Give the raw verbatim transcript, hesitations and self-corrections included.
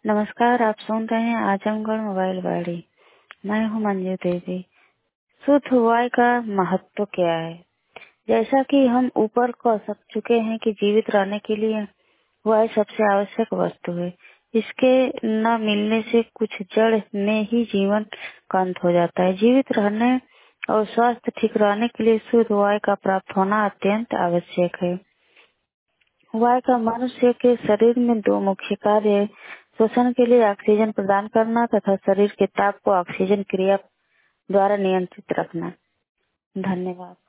नमस्कार, आप सुन रहे हैं आजमगढ़ मोबाइल वाड़ी। मैं हूं मंजू देवी। शुद्ध वायु का महत्व क्या है? जैसा कि हम ऊपर कह सक चुके हैं कि जीवित रहने के लिए वायु सबसे आवश्यक वस्तु है। इसके न मिलने से कुछ जड़ में ही जीवन का अंत हो जाता है। जीवित रहने और स्वास्थ्य ठीक रहने के लिए शुद्ध वायु का प्राप्त होना अत्यंत आवश्यक है। वायु का मनुष्य के शरीर में दो मुख्य कार्य है: श्वसन के लिए ऑक्सीजन प्रदान करना तथा शरीर के ताप को ऑक्सीजन क्रिया द्वारा नियंत्रित रखना। धन्यवाद।